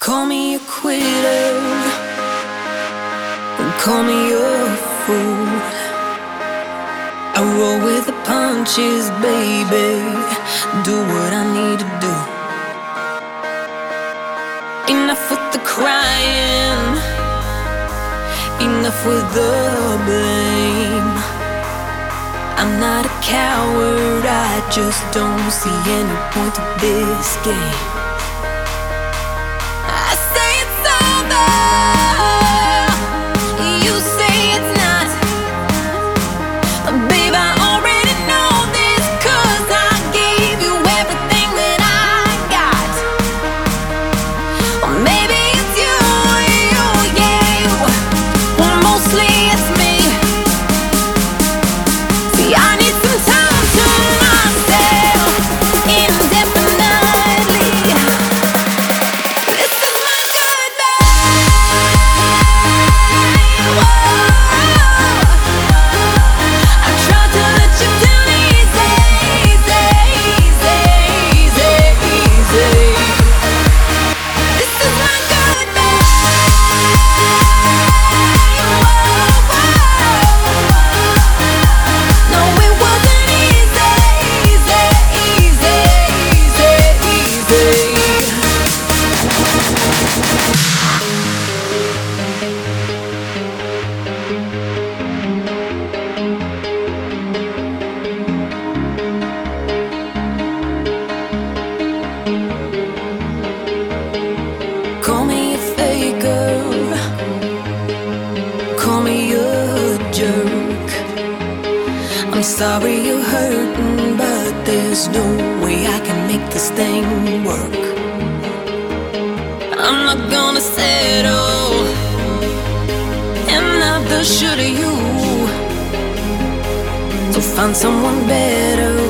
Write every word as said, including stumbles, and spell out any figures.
Call me a quitter, and call me a fool. I roll with the punches, baby. Do what I need to do. Enough with the crying, enough with the blame. I'm not a coward, I just don't see any point to this game. Call me a faker, call me a jerk. I'm sorry you're hurting, but there's no way I can make this thing work. I'm not gonna settle, and neither should you. So find someone better.